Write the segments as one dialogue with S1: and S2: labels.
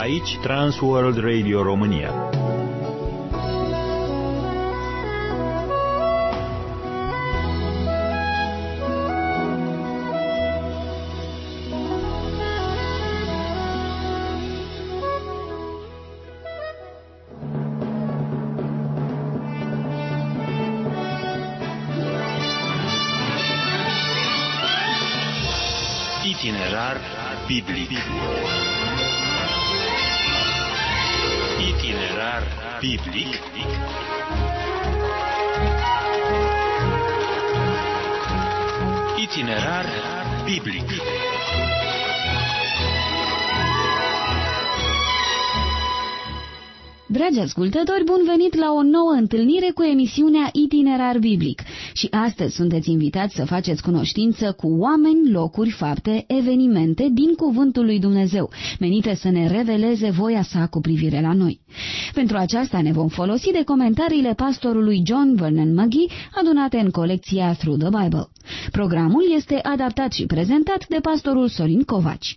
S1: Aici Transworld Radio România.
S2: Itinerar biblic. Itinerar biblic. Itinerar biblic.
S3: Dragi ascultători, bun venit la o nouă întâlnire cu emisiunea Itinerar Biblic. Și astăzi sunteți invitați să faceți cunoștință cu oameni, locuri, fapte, evenimente din Cuvântul lui Dumnezeu, menite să ne reveleze voia sa cu privire la noi. Pentru aceasta ne vom folosi de comentariile pastorului John Vernon Magee, adunate în colecția Through the Bible. Programul este adaptat și prezentat de pastorul Sorin Covaci.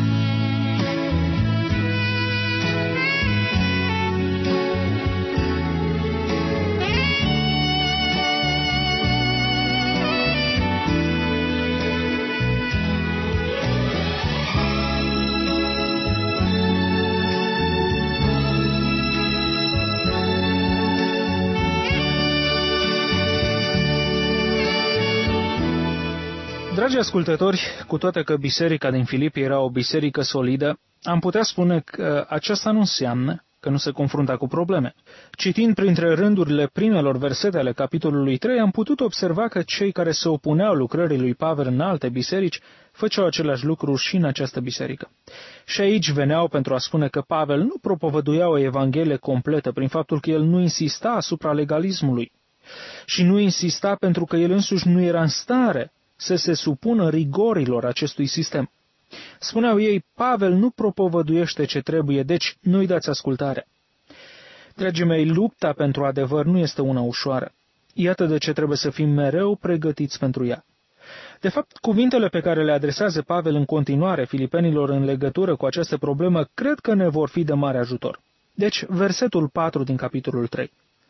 S4: Dragi ascultători, cu toate că biserica din Filipi era o biserică solidă, am putea spune că aceasta nu înseamnă că nu se confrunta cu probleme. Citind printre rândurile primelor versete ale capitolului 3, am putut observa că cei care se opuneau lucrării lui Pavel în alte biserici făceau același lucru și în această biserică. Și aici veneau pentru a spune că Pavel nu propovăduia o evanghelie completă prin faptul că el nu insista asupra legalismului și nu insista pentru că el însuși nu era în stare să se supună rigorilor acestui sistem. Spuneau ei, Pavel nu propovăduiește ce trebuie, deci nu-i dați ascultare. Dragii mei, lupta pentru adevăr nu este una ușoară. Iată de ce trebuie să fim mereu pregătiți pentru ea. De fapt, cuvintele pe care le adresează Pavel în continuare filipenilor în legătură cu această problemă, cred că ne vor fi de mare ajutor. Deci, versetul 4 din capitolul 3.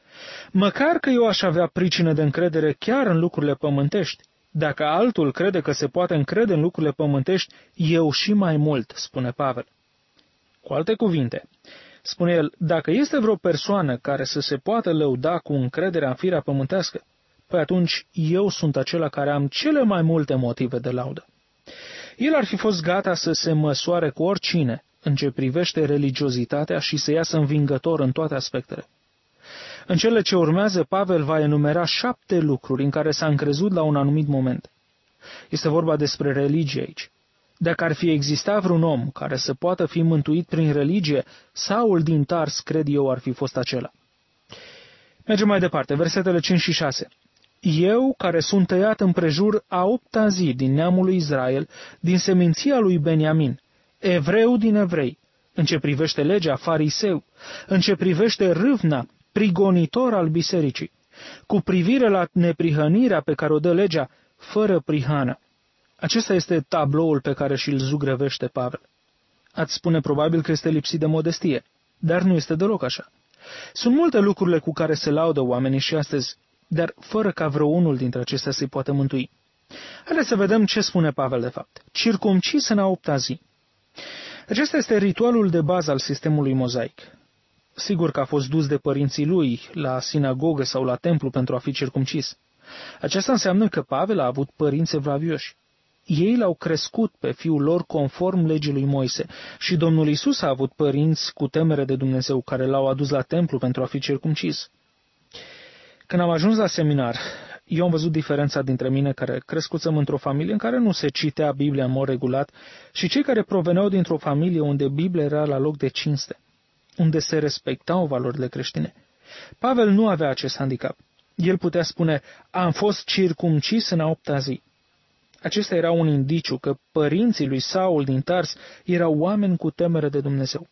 S4: Măcar că eu aș avea pricină de încredere chiar în lucrurile pământești, dacă altul crede că se poate încrede în lucrurile pământești, eu și mai mult, spune Pavel. Cu alte cuvinte, spune el, dacă este vreo persoană care să se poată lăuda cu încrederea în firea pământească, păi atunci eu sunt acela care am cele mai multe motive de laudă. El ar fi fost gata să se măsoare cu oricine în ce privește religiozitatea și să iasă învingător în toate aspectele. În cele ce urmează, Pavel va enumera 7 lucruri în care s-a încrezut la un anumit moment. Este vorba despre religie aici. Dacă ar fi existat vreun om care să poată fi mântuit prin religie, Saul din Tars, cred eu, ar fi fost acela. Mergem mai departe, versetele 5 și 6. Eu, care sunt tăiat împrejur a 8-a zi din neamul lui Israel, din seminția lui Beniamin, evreu din evrei, în ce privește legea, fariseu, în ce privește râvna, prigonitor al bisericii, cu privire la neprihănirea pe care o dă legea, fără prihană. Acesta este tabloul pe care și-l zugrăvește Pavel. Ați spune probabil că este lipsit de modestie, dar nu este deloc așa. Sunt multe lucrurile cu care se laudă oamenii și astăzi, dar fără ca vreunul dintre acestea să-i poată mântui. Haideți să vedem ce spune Pavel de fapt. Circumcis în a 8-a zi. Acesta este ritualul de bază al sistemului mozaic. Sigur că a fost dus de părinții lui la sinagogă sau la templu pentru a fi circumcis. Aceasta înseamnă că Pavel a avut părinți evlavioși. Ei l-au crescut pe fiul lor conform legii lui Moise și Domnul Iisus a avut părinți cu temere de Dumnezeu care l-au adus la templu pentru a fi circumcis. Când am ajuns la seminar, eu am văzut diferența dintre mine, care crescusem într-o familie în care nu se citea Biblia în mod regulat, și cei care proveneau dintr-o familie unde Biblia era la loc de cinste, unde se respectau valorile creștine. Pavel nu avea acest handicap. El putea spune, am fost circumcis în a 8-a zi. Acesta era un indiciu că părinții lui Saul din Tars erau oameni cu temere de Dumnezeu.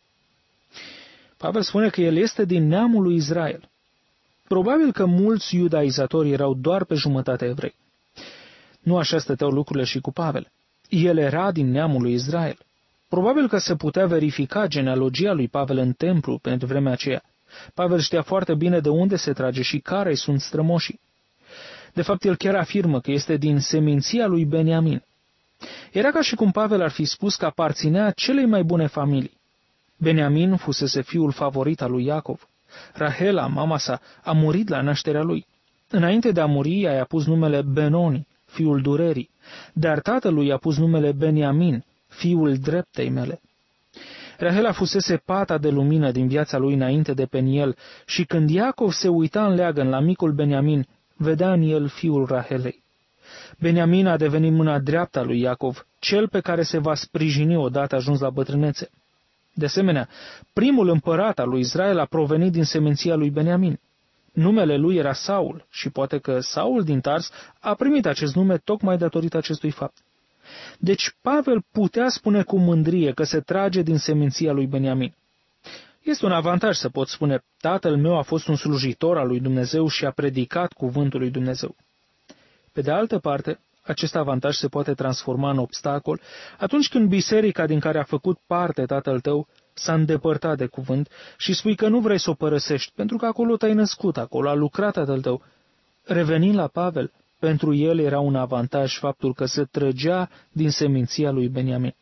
S4: Pavel spune că el este din neamul lui Israel. Probabil că mulți iudaizatori erau doar pe jumătate evrei. Nu așa stăteau lucrurile și cu Pavel. El era din neamul lui Israel. Probabil că se putea verifica genealogia lui Pavel în templu pentru vremea aceea. Pavel știa foarte bine de unde se trage și care sunt strămoșii. De fapt, el chiar afirmă că este din seminția lui Beniamin. Era ca și cum Pavel ar fi spus că aparținea celei mai bune familii. Beniamin fusese fiul favorit al lui Iacov. Rahela, mama sa, a murit la nașterea lui. Înainte de a muri, i-a pus numele Benoni, fiul durerii, dar tatălui i-a pus numele Beniamin, fiul dreptei mele. Rahela fusese pata de lumină din viața lui înainte de Peniel și când Iacov se uita în leagăn la micul Beniamin, vedea în el fiul Rahelei. Beniamin a devenit mâna dreaptă a lui Iacov, cel pe care se va sprijini odată ajuns la bătrânețe. De asemenea, primul împărat al lui Israel a provenit din seminția lui Beniamin. Numele lui era Saul și poate că Saul din Tars a primit acest nume tocmai datorită acestui fapt. Deci Pavel putea spune cu mândrie că se trage din seminția lui Beniamin. Este un avantaj să pot spune, tatăl meu a fost un slujitor al lui Dumnezeu și a predicat cuvântul lui Dumnezeu. Pe de altă parte, acest avantaj se poate transforma în obstacol atunci când biserica din care a făcut parte tatăl tău s-a îndepărtat de cuvânt și spui că nu vrei să o părăsești, pentru că acolo te-ai născut, acolo a lucrat tatăl tău. Revenind la Pavel, pentru el era un avantaj faptul că se trăgea din seminția lui Beniamin.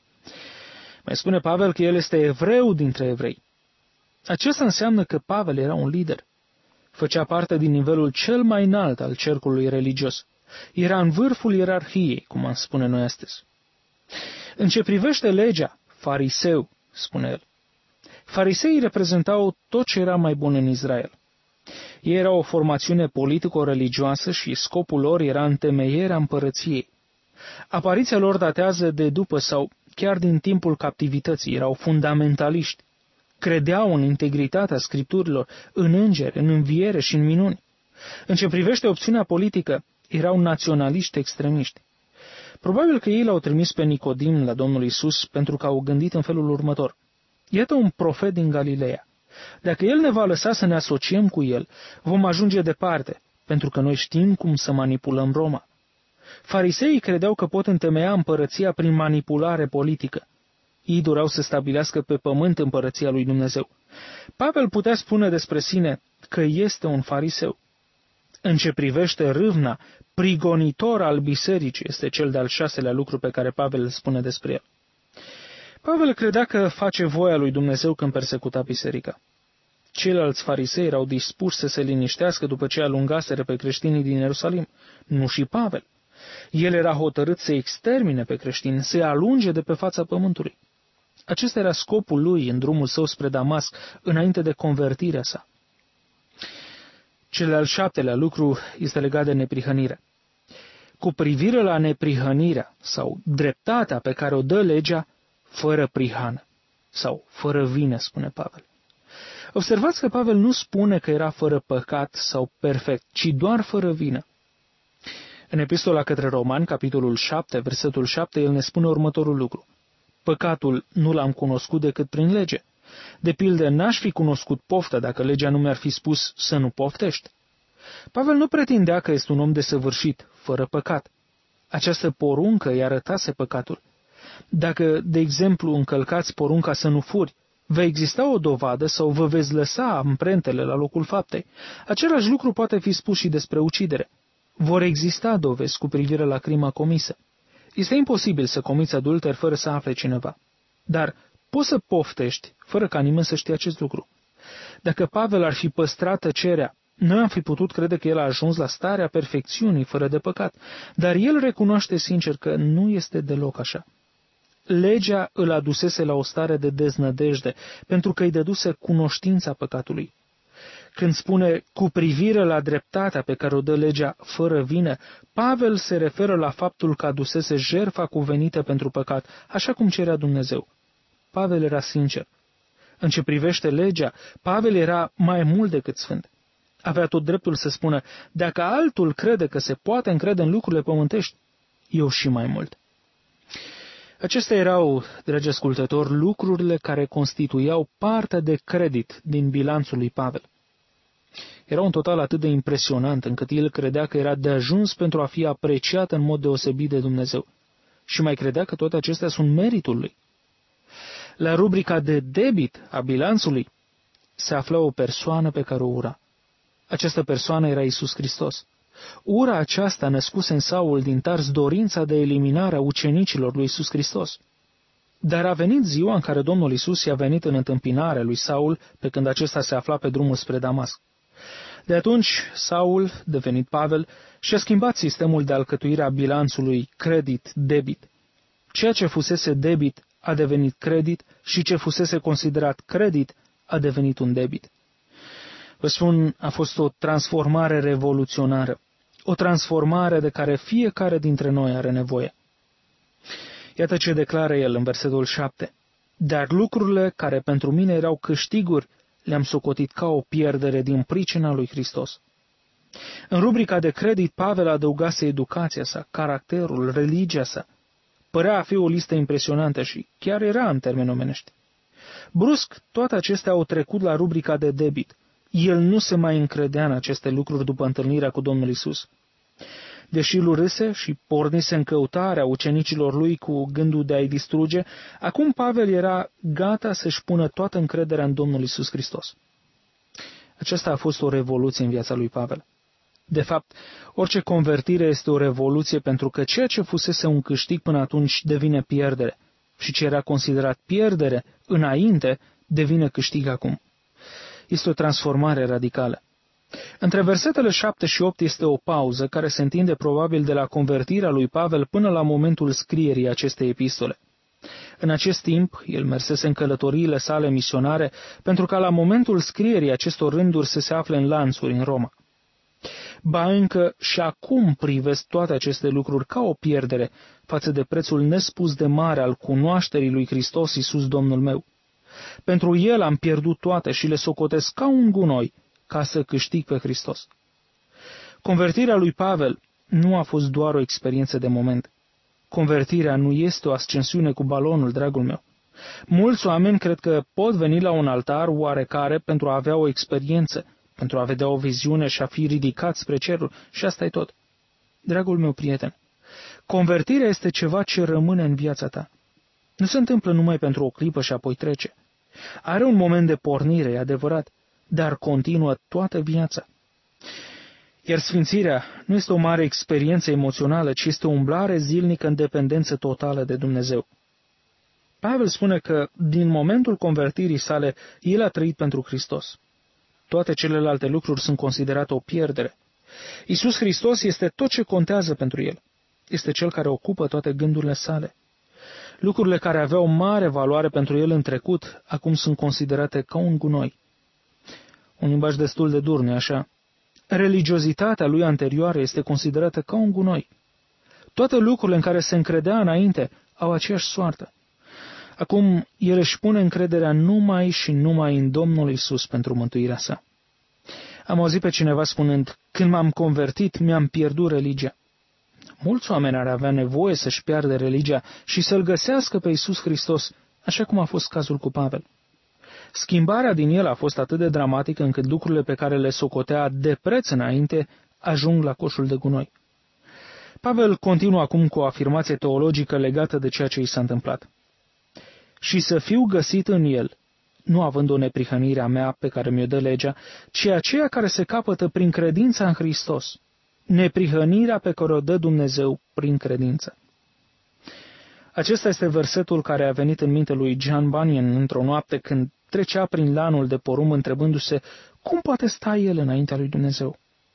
S4: Mai spune Pavel că el este evreu dintre evrei. Acesta înseamnă că Pavel era un lider. Făcea parte din nivelul cel mai înalt al cercului religios. Era în vârful ierarhiei, cum am spune noi astăzi. În ce privește legea, fariseu, spune el. Fariseii reprezentau tot ce era mai bun în Israel. Ei erau o formațiune politico-religioasă și scopul lor era întemeierea împărăției. Apariția lor datează de după sau chiar din timpul captivității, erau fundamentaliști. Credeau în integritatea scripturilor, în îngeri, în înviere și în minuni. În ce privește opțiunea politică, erau naționaliști extremiști. Probabil că ei l-au trimis pe Nicodim la Domnul Iisus pentru că au gândit în felul următor. Iată un profet din Galileea. Dacă el ne va lăsa să ne asociem cu el, vom ajunge departe, pentru că noi știm cum să manipulăm Roma. Fariseii credeau că pot întemeia împărăția prin manipulare politică. Ei doreau să stabilească pe pământ împărăția lui Dumnezeu. Pavel putea spune despre sine că este un fariseu. În ce privește râvna, prigonitor al bisericii este cel de-al 6-lea lucru pe care Pavel îl spune despre el. Pavel credea că face voia lui Dumnezeu când persecuta biserica. Ceilalți farisei erau dispuși să se liniștească după ce alungaseră pe creștinii din Ierusalim, nu și Pavel. El era hotărât să extermine pe creștini, să-i alunge de pe fața pământului. Acesta era scopul lui în drumul său spre Damasc, înainte de convertirea sa. Cel al 7-lea lucru este legat de neprihănire. Cu privire la neprihănirea sau dreptatea pe care o dă legea, fără prihană sau fără vină, spune Pavel. Observați că Pavel nu spune că era fără păcat sau perfect, ci doar fără vină. În epistola către Romani, capitolul 7, versetul 7, el ne spune următorul lucru. Păcatul nu l-am cunoscut decât prin lege. De pildă, n-aș fi cunoscut poftă dacă legea nu mi-ar fi spus să nu poftești. Pavel nu pretindea că este un om desăvârșit, fără păcat. Această poruncă îi arătase păcatul. Dacă, de exemplu, încălcați porunca să nu furi, va exista o dovadă sau vă veți lăsa amprentele la locul faptei. Același lucru poate fi spus și despre ucidere. Vor exista dovezi cu privire la crima comisă. Este imposibil să comiți adulter fără să afle cineva. Dar poți să poftești fără ca nimeni să știe acest lucru. Dacă Pavel ar fi păstrat tăcerea, noi am fi putut crede că el a ajuns la starea perfecțiunii fără de păcat, dar el recunoaște sincer că nu este deloc așa. Legea îl adusese la o stare de deznădejde, pentru că îi dăduse cunoștința păcatului. Când spune cu privire la dreptatea pe care o dă legea fără vină, Pavel se referă la faptul că adusese jertfa cuvenită pentru păcat, așa cum cerea Dumnezeu. Pavel era sincer. În ce privește legea, Pavel era mai mult decât sfânt. Avea tot dreptul să spună, dacă altul crede că se poate încrede în lucrurile pământești, eu și mai mult. Acestea erau, dragi ascultători, lucrurile care constituiau parte de credit din bilanțul lui Pavel. Era un total atât de impresionant încât el credea că era de ajuns pentru a fi apreciat în mod deosebit de Dumnezeu. Și mai credea că toate acestea sunt meritul lui. La rubrica de debit a bilanțului se afla o persoană pe care o ura. Această persoană era Iisus Hristos. Ura aceasta născuse în Saul din Tars dorința de eliminare a ucenicilor lui Iisus Hristos. Dar a venit ziua în care Domnul Iisus i-a venit în întâmpinare lui Saul pe când acesta se afla pe drumul spre Damasc. De atunci, Saul, devenit Pavel, și-a schimbat sistemul de alcătuire a bilanțului credit-debit. Ceea ce fusese debit a devenit credit și ce fusese considerat credit a devenit un debit. Vă spun, a fost o transformare revoluționară, o transformare de care fiecare dintre noi are nevoie. Iată ce declară el în versetul 7. Dar lucrurile care pentru mine erau câștiguri le-am socotit ca o pierdere din pricina lui Hristos. În rubrica de credit, Pavel adăugase educația sa, caracterul, religia sa. Părea a fi o listă impresionantă și chiar era în termeni omenești. Brusc, toate acestea au trecut la rubrica de debit. El nu se mai încredea în aceste lucruri după întâlnirea cu Domnul Isus. Deși îl urâse și pornise în căutarea ucenicilor lui cu gândul de a-i distruge, acum Pavel era gata să-și pună toată încrederea în Domnul Isus Hristos. Aceasta a fost o revoluție în viața lui Pavel. De fapt, orice convertire este o revoluție pentru că ceea ce fusese un câștig până atunci devine pierdere și ce era considerat pierdere înainte devine câștig acum. Este o transformare radicală. Între versetele 7 și 8 este o pauză care se întinde probabil de la convertirea lui Pavel până la momentul scrierii acestei epistole. În acest timp, el mersese în călătoriile sale misionare pentru ca la momentul scrierii acestor rânduri să se afle în lanțuri în Roma. Ba încă și acum privesc toate aceste lucruri ca o pierdere față de prețul nespus de mare al cunoașterii lui Hristos Iisus Domnul meu. Pentru el am pierdut toate și le socotesc ca un gunoi ca să câștig pe Hristos. Convertirea lui Pavel nu a fost doar o experiență de moment. Convertirea nu este o ascensiune cu balonul, dragul meu. Mulți oameni cred că pot veni la un altar oarecare pentru a avea o experiență, pentru a vedea o viziune și a fi ridicat spre cerul, și asta e tot. Dragul meu prieten, convertirea este ceva ce rămâne în viața ta. Nu se întâmplă numai pentru o clipă și apoi trece. Are un moment de pornire, e adevărat, dar continuă toată viața. Iar sfințirea nu este o mare experiență emoțională, ci este o umblare zilnică în dependență totală de Dumnezeu. Pavel spune că, din momentul convertirii sale, el a trăit pentru Hristos. Toate celelalte lucruri sunt considerate o pierdere. Iisus Hristos este tot ce contează pentru el. Este cel care ocupă toate gândurile sale. Lucrurile care aveau mare valoare pentru el în trecut, acum sunt considerate ca un gunoi. Un limbaj destul de dur, nu-i așa? Religiozitatea lui anterioară este considerată ca un gunoi. Toate lucrurile în care se încredea înainte au aceeași soartă. Acum, el își pune încrederea numai și numai în Domnul Isus pentru mântuirea sa. Am auzit pe cineva spunând, când m-am convertit, mi-am pierdut religia. Mulți oameni ar avea nevoie să-și piardă religia și să-L găsească pe Iisus Hristos, așa cum a fost cazul cu Pavel. Schimbarea din el a fost atât de dramatică încât lucrurile pe care le socotea de preț înainte ajung la coșul de gunoi. Pavel continuă acum cu o afirmație teologică legată de ceea ce i s-a întâmplat. Și să fiu găsit în el, nu având o neprihănire a mea pe care mi-o dă legea, ci aceea care se capătă prin credința în Hristos, neprihănirea pe care o dă Dumnezeu prin credință. Acesta este versetul care a venit în minte lui John Bunyan într-o noapte când trecea prin lanul de porumb întrebându-se cum poate sta el înaintea lui Dumnezeu.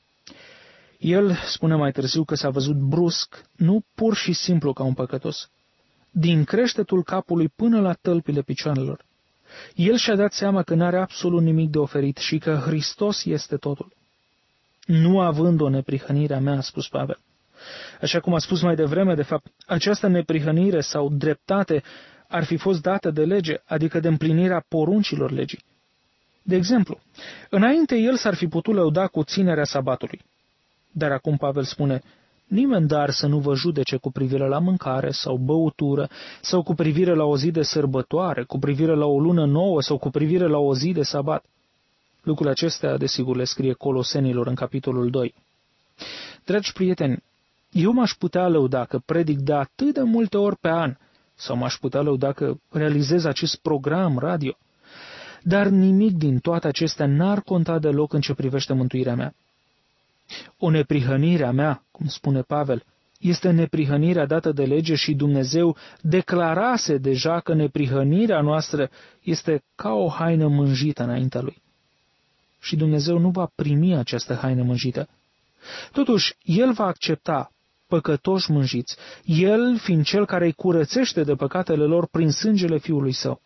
S4: El spune mai târziu că s-a văzut brusc, nu pur și simplu ca un păcătos, din creștetul capului până la tălpile picioarelor. El și-a dat seama că n-are absolut nimic de oferit și că Hristos este totul. Nu având o neprihănire a mea, a spus Pavel. Așa cum a spus mai devreme, de fapt, această neprihănire sau dreptate ar fi fost dată de lege, adică de împlinirea poruncilor legii. De exemplu, înainte el s-ar fi putut lăuda cu ținerea sabatului. Dar acum Pavel spune, nimeni dar să nu vă judece cu privire la mâncare sau băutură, sau cu privire la o zi de sărbătoare, cu privire la o lună nouă sau cu privire la o zi de sabat. Lucrul acestea, desigur, le scrie Colosenilor în capitolul 2. Dragi prieteni, eu m-aș putea lăuda că predic de atât de multe ori pe an sau m-aș putea lăuda că realizez acest program radio. Dar nimic din toate acestea n-ar conta deloc în ce privește mântuirea mea. O neprihănire a mea, cum spune Pavel, este neprihănirea dată de lege și Dumnezeu declarase deja că neprihănirea noastră este ca o haină mânjită înaintea Lui. Și Dumnezeu nu va primi această haină mânjită. Totuși, El va accepta păcătoși mânjiți, El fiind Cel care îi curățește de păcatele lor prin sângele Fiului Său.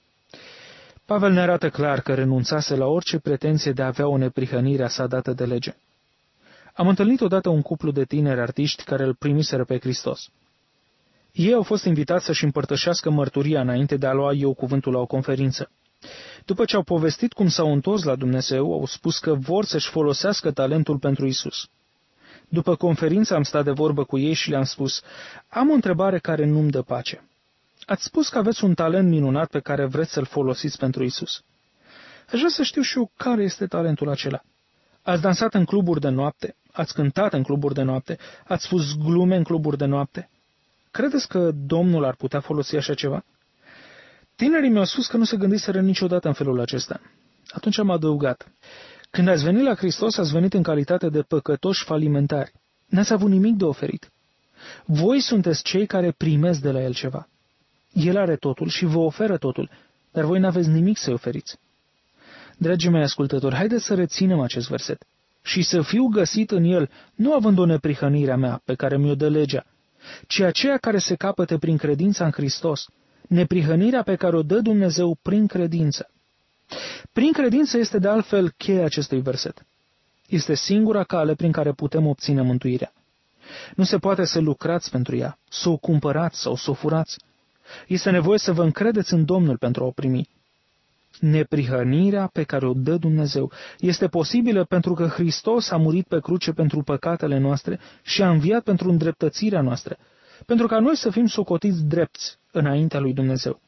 S4: Pavel ne arată clar că renunțase la orice pretenție de a avea o neprihănire a sa dată de lege. Am întâlnit odată un cuplu de tineri artiști care îl primiseră pe Hristos. Ei au fost invitați să-și împărtășească mărturia înainte de a lua eu cuvântul la o conferință. După ce au povestit cum s-au întors la Dumnezeu, au spus că vor să-și folosească talentul pentru Isus. După conferință am stat de vorbă cu ei și le-am spus: am o întrebare care nu-mi dă pace. Ați spus că aveți un talent minunat pe care vreți să-l folosiți pentru Isus. Aș vrea să știu și eu care este talentul acela. Ați dansat în cluburi de noapte, ați cântat în cluburi de noapte, ați spus glume în cluburi de noapte. Credeți că Domnul ar putea folosi așa ceva? Tinerii mi-au spus că nu se gândiseră niciodată în felul acesta. Atunci am adăugat: când ați venit la Hristos, ați venit în calitate de păcătoși falimentari. N-ați avut nimic de oferit. Voi sunteți cei care primesc de la El ceva. El are totul și vă oferă totul, dar voi n-aveți nimic să-i oferiți. Dragii mei ascultători, haideți să reținem acest verset și să fiu găsit în el, nu având o neprihănire a mea pe care mi-o dă legea, ci aceea care se capătă prin credința în Hristos, neprihănirea pe care o dă Dumnezeu prin credință. Prin credință este de altfel cheia acestui verset. Este singura cale prin care putem obține mântuirea. Nu se poate să lucrați pentru ea, să o cumpărați sau să o furați. Este nevoie să vă încredeți în Domnul pentru a o primi. Neprihănirea pe care o dă Dumnezeu este posibilă pentru că Hristos a murit pe cruce pentru păcatele noastre și a înviat pentru îndreptățirea noastră, pentru ca noi să fim socotiți drepți înaintea lui Dumnezeu.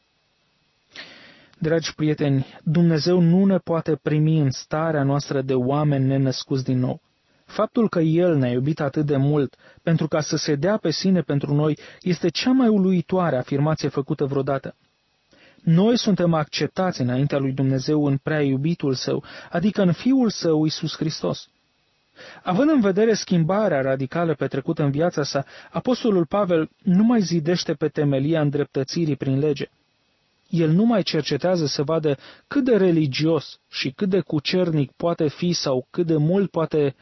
S4: Dragi prieteni, Dumnezeu nu ne poate primi în starea noastră de oameni nenăscuți din nou. Faptul că El ne-a iubit atât de mult pentru ca să se dea pe sine pentru noi este cea mai uluitoare afirmație făcută vreodată. Noi suntem acceptați înaintea lui Dumnezeu în prea iubitul Său, adică în Fiul Său, Iisus Hristos. Având în vedere schimbarea radicală petrecută în viața sa, Apostolul Pavel nu mai zidește pe temelia îndreptățirii prin lege. El nu mai cercetează să vadă cât de religios și cât de cucernic poate fi sau cât de mult poate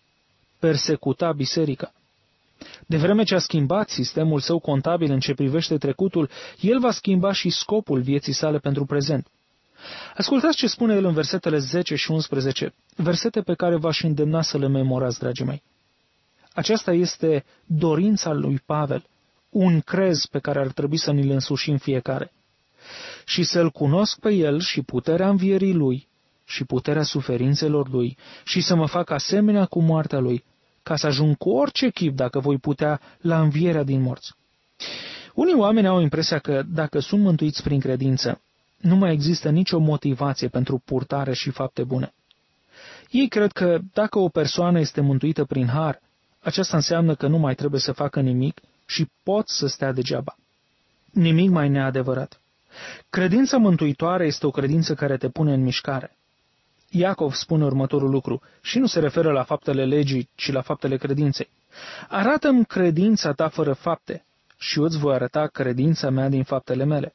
S4: persecuta biserica. De vreme ce a schimbat sistemul său contabil în ce privește trecutul, el va schimba și scopul vieții sale pentru prezent. Ascultați ce spune el în versetele 10 și 11, versete pe care v-aș îndemna să le memorați, dragii mei. Aceasta este dorința lui Pavel, un crez pe care ar trebui să ni-l însușim fiecare. Și să-L cunosc pe El și puterea învierii Lui și puterea suferințelor Lui și să mă fac asemenea cu moartea Lui, ca să ajung cu orice chip, dacă voi putea, la învierea din morți. Unii oameni au impresia că, dacă sunt mântuiți prin credință, nu mai există nicio motivație pentru purtare și fapte bune. Ei cred că, dacă o persoană este mântuită prin har, aceasta înseamnă că nu mai trebuie să facă nimic și pot să stea degeaba. Nimic mai neadevărat. Credința mântuitoare este o credință care te pune în mișcare. Iacov spune următorul lucru și nu se referă la faptele legii, ci la faptele credinței. Arată-mi credința ta fără fapte și eu îți voi arăta credința mea din faptele mele.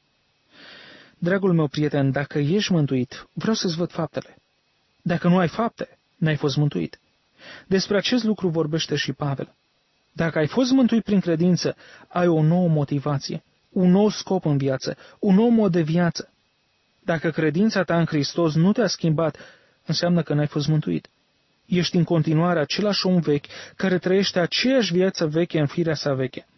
S4: Dragul meu prieten, dacă ești mântuit, vreau să-ți văd faptele. Dacă nu ai fapte, n-ai fost mântuit. Despre acest lucru vorbește și Pavel. Dacă ai fost mântuit prin credință, ai o nouă motivație, un nou scop în viață, un nou mod de viață. Dacă credința ta în Hristos nu te-a schimbat, înseamnă că n-ai fost mântuit. Ești în continuare același om vechi care trăiește aceeași viață veche în firea sa veche.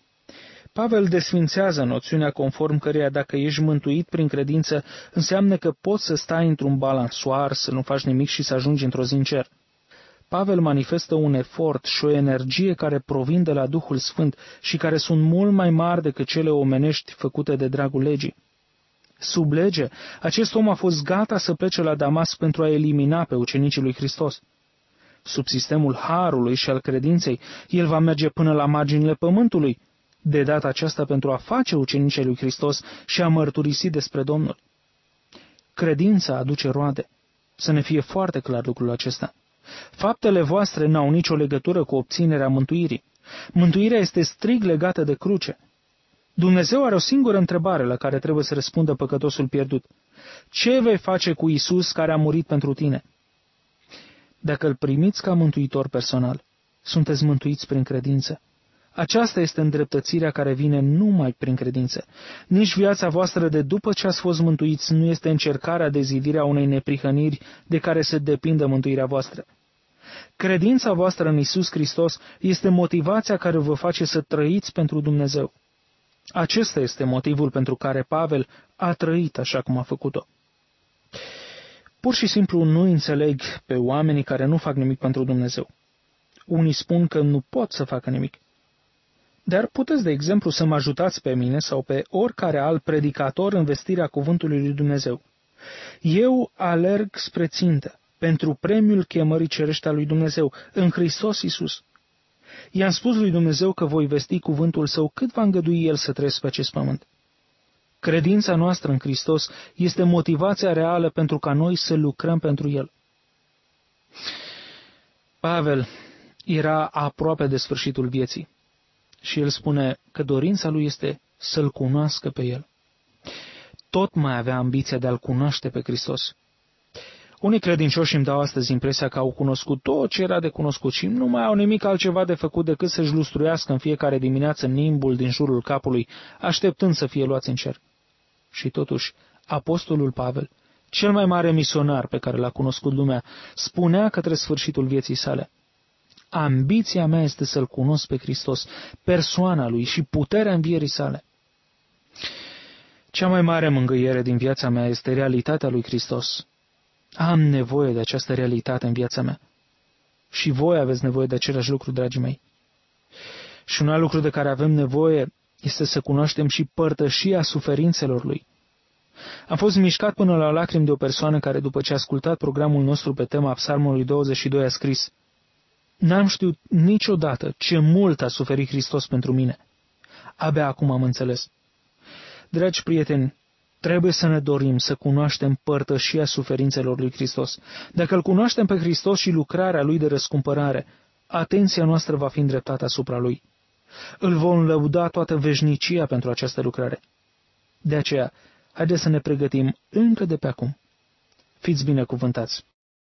S4: Pavel desfințează noțiunea conform căreia dacă ești mântuit prin credință, înseamnă că poți să stai într-un balansoar, să nu faci nimic și să ajungi într-o zi în cer. Pavel manifestă un efort și o energie care provin de la Duhul Sfânt și care sunt mult mai mari decât cele omenești făcute de dragul legii. Sub lege, acest om a fost gata să plece la Damasc pentru a elimina pe ucenicii lui Hristos. Sub sistemul harului și al credinței, el va merge până la marginile pământului, de data aceasta pentru a face ucenicii lui Hristos și a mărturisi despre Domnul. Credința aduce roade. Să ne fie foarte clar lucrul acesta. Faptele voastre n-au nicio legătură cu obținerea mântuirii. Mântuirea este strict legată de cruce. Dumnezeu are o singură întrebare la care trebuie să răspundă păcătosul pierdut. Ce vei face cu Iisus care a murit pentru tine? Dacă îl primiți ca mântuitor personal, sunteți mântuiți prin credință. Aceasta este îndreptățirea care vine numai prin credință. Nici viața voastră de după ce ați fost mântuiți nu este încercarea de zidire a unei neprihăniri de care se depindă mântuirea voastră. Credința voastră în Iisus Hristos este motivația care vă face să trăiți pentru Dumnezeu. Acesta este motivul pentru care Pavel a trăit așa cum a făcut-o. Pur și simplu nu înțeleg pe oamenii care nu fac nimic pentru Dumnezeu. Unii spun că nu pot să facă nimic. Dar puteți, de exemplu, să mă ajutați pe mine sau pe oricare alt predicator în vestirea cuvântului lui Dumnezeu. Eu alerg spre țintă, pentru premiul chemării cerești a lui Dumnezeu, în Hristos Iisus. I-am spus lui Dumnezeu că voi vesti cuvântul Său cât va îngădui El să trăiesc pe acest pământ. Credința noastră în Hristos este motivația reală pentru ca noi să lucrăm pentru El. Pavel era aproape de sfârșitul vieții și el spune că dorința lui este să-L cunoască pe El. Tot mai avea ambiția de a-L cunoaște pe Hristos. Unii credincioși îmi dau astăzi impresia că au cunoscut tot ce era de cunoscut și nu mai au nimic altceva de făcut decât să-și lustruiască în fiecare dimineață nimbul din jurul capului, așteptând să fie luați în cer. Și totuși, apostolul Pavel, cel mai mare misionar pe care l-a cunoscut lumea, spunea către sfârșitul vieții sale: ambiția mea este să-L cunosc pe Hristos, persoana Lui și puterea învierii sale. Cea mai mare mângâiere din viața mea este realitatea lui Hristos. Am nevoie de această realitate în viața mea. Și voi aveți nevoie de același lucru, dragii mei. Și un alt lucru de care avem nevoie este să cunoaștem și părtășia suferințelor Lui. Am fost mișcat până la lacrimi de o persoană care, după ce a ascultat programul nostru pe tema Psalmului 22, a scris: n-am știut niciodată ce mult a suferit Hristos pentru mine. Abia acum am înțeles. Dragi prieteni, trebuie să ne dorim să cunoaștem părtășia suferințelor lui Hristos. Dacă îl cunoaștem pe Hristos și lucrarea Lui de răscumpărare, atenția noastră va fi îndreptată asupra Lui. Îl vom lăuda toată veșnicia pentru această lucrare. De aceea, haideți să ne pregătim încă de pe acum. Fiți binecuvântați!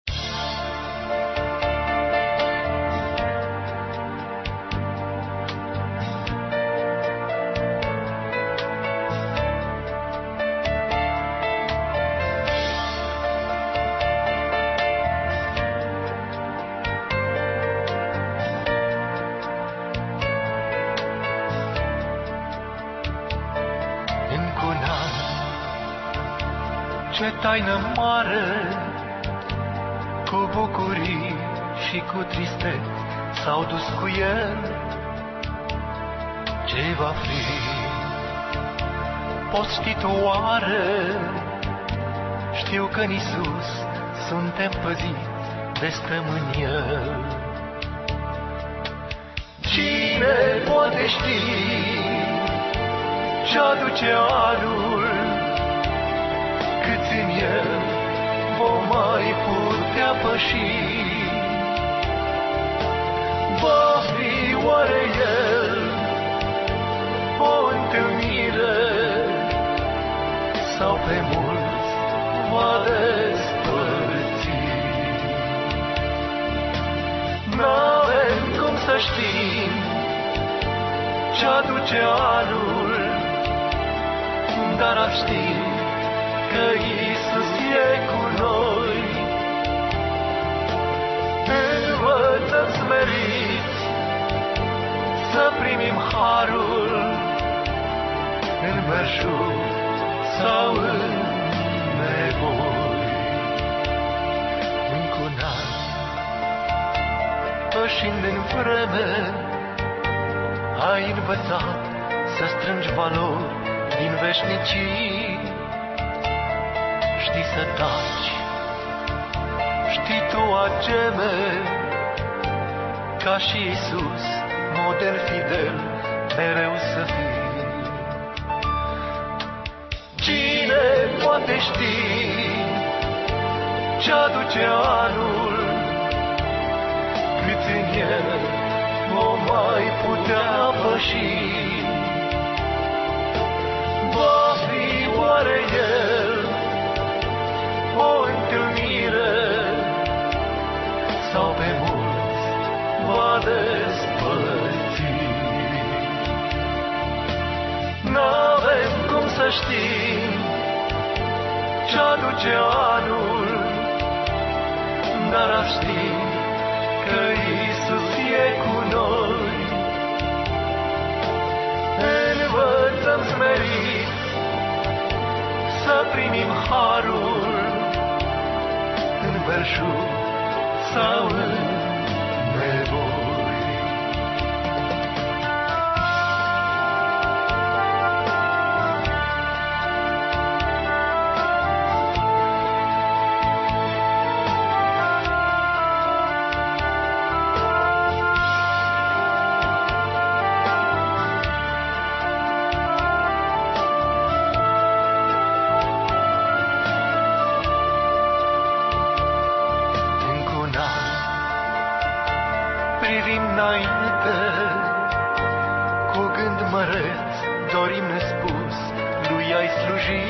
S5: Ce taină mare, cu bucurii și cu tristeți s-au dus cu El. Ce va fi? Poți ști tu oare? Știu că în Iisus suntem păziți de stăm în El. Cine poate ști ce aduce anul? Cât în El vom mai putea păși? Va fi oare El o întâlnire sau pe mulți va despărți? N-avem cum să știm ce aduce anul, dar aș ști că Iisus e cu noi. Învățăm smeriți să primim harul în belșug sau în nevoi. Încă un an, pășind în vreme, ai învățat să strângi valori din veșnicii. Știi să taci, știi tu a geme, ca și Iisus, model fidel, mereu să fii. Cine poate ști ce aduce anul, cât în el vom mai putea păși? Va fi oare el o întâlnire sau pe mulți va despărți? N-avem cum să știm ce aduce anul, dar aș ști că Iisus e cu noi. Învățăm smerit să primim harul în belșug sau în nevoi. Privind înainte, cu gând măreț, dorim nespus, lui ai sluji.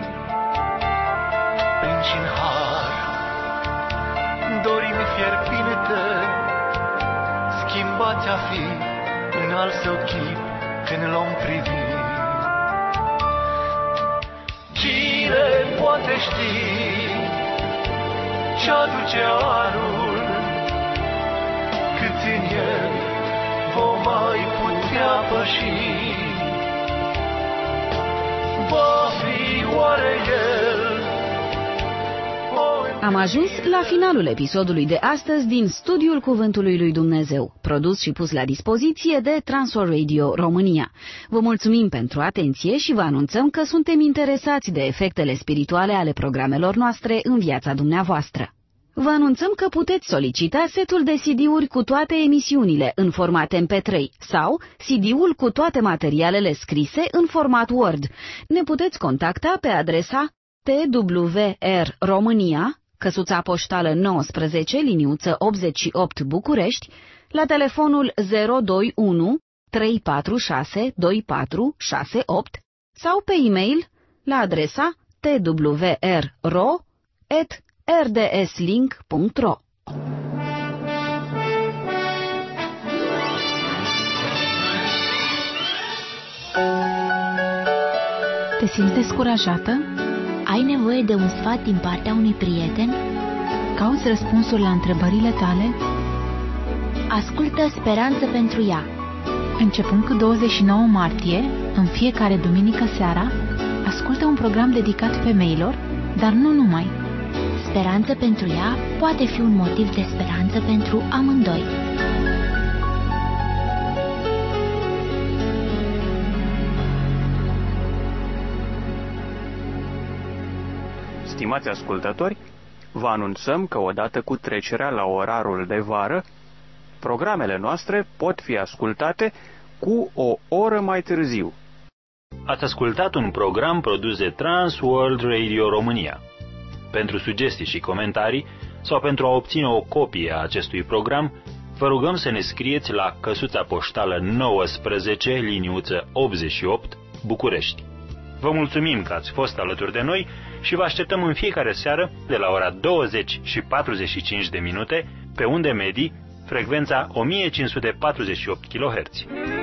S5: Prin și-n har, dorim fierbinte, schimbați a fi în al său chip când l-om privi. Cine poate ști ce aduce anul, cât în el vom mai putea păși? Va fi oare el?
S3: Am ajuns la finalul episodului de astăzi din Studiul Cuvântului lui Dumnezeu, produs și pus la dispoziție de Transworld Radio România. Vă mulțumim pentru atenție și vă anunțăm că suntem interesați de efectele spirituale ale programelor noastre în viața dumneavoastră. Vă anunțăm că puteți solicita setul de CD-uri cu toate emisiunile în format MP3 sau CD-ul cu toate materialele scrise în format Word. Ne puteți contacta pe adresa TWR România, căsuța poștală 19, liniuță 88 București, la telefonul 021 346 2468 sau pe e-mail la adresa twrro@rdslink.ro.
S6: Te simți descurajată?
S7: Ai nevoie de un sfat din partea unui prieten?
S6: Cauți răspunsuri la întrebările tale?
S7: Ascultă Speranță pentru ea.
S6: Începând cu 29 martie, în fiecare duminică seara, ascultă un program dedicat femeilor, dar nu numai.
S7: Speranță pentru ea poate fi un motiv de speranță pentru amândoi.
S8: Stimați ascultători, vă anunțăm că odată cu trecerea la orarul de vară, programele noastre pot fi ascultate cu o oră mai târziu.
S1: Ați ascultat un program produs de Transworld Radio România. Pentru sugestii și comentarii sau pentru a obține o copie a acestui program, vă rugăm să ne scrieți la căsuța poștală 19, liniuță 88, București. Vă mulțumim că ați fost alături de noi și vă așteptăm în fiecare seară de la ora 20 și 45 de minute pe unde medii, frecvența 1548 kHz.